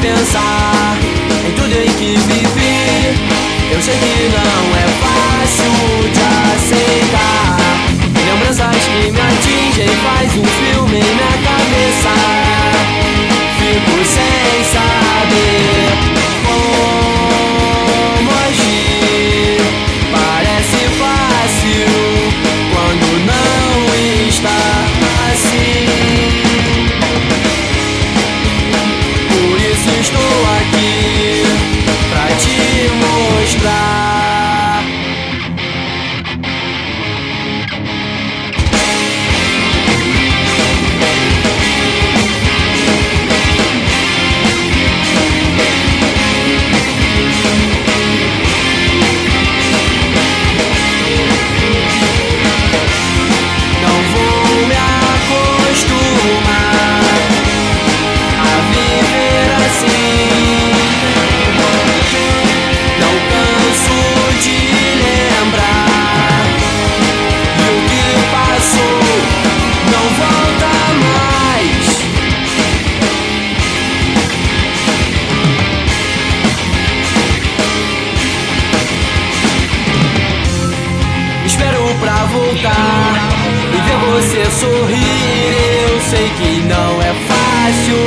pensar em tudo em que vivi. Eu sei que não é fácil de aceitar. Lembranças que me atingem, faz um filme em minha cabeça. Fico sem saber como agir. Parece fácil quando não está assim. Por isso estou aqui pra te mostrar. Pra voltar e ver você sorrir. Eu sei que não é fácil